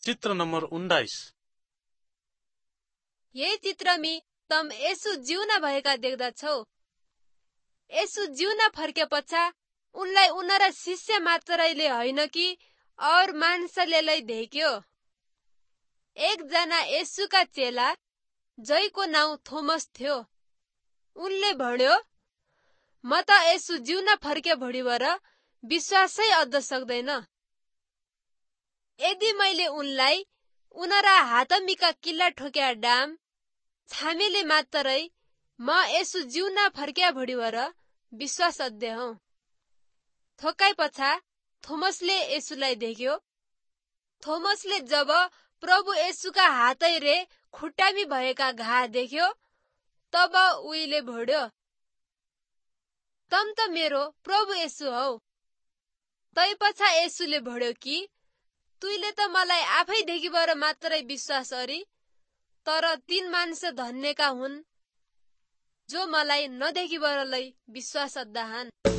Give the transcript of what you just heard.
चित्र नम्बर 19। यही चित्रमी तम यसु जिउन भएका देख्दछौ। यसु जिउन फर्के पछा उनलाई उनरा शिष्य मात्रैले होइन कि और मानिसले देख्यो। एकजना यसुका चेला जैको नाउँ थोमस थियो। उनले भन्यो, म त यसु जिउन फर्के भोडिबाट विश्वासै अद्द सक्दैन। यदि मैले उनलाई उनरा हातमिका किल्ला ठोक्या डाम छामेले मात्रै म यसु जिउन फर्क्या भोडिबाट विश्वास अद्दे हौ। थोकाइ पछा थोमसले यसुलाई देख्यो। थोमसले जब प्रभु यसुका हातै रे खुट्टामी भएका घा देख्यो तब उहिले भोड्यो, तम त मेरो प्रभु यसु हौ। तै पछा यसुले भोड्यो कि तुइले त मलाई आफै देखिबर मात्रै विश्वास अरि, तर तीन मानिस धन्यका हुन् जो मलाई नदेखिबरलै विश्वास अद्दा हन्।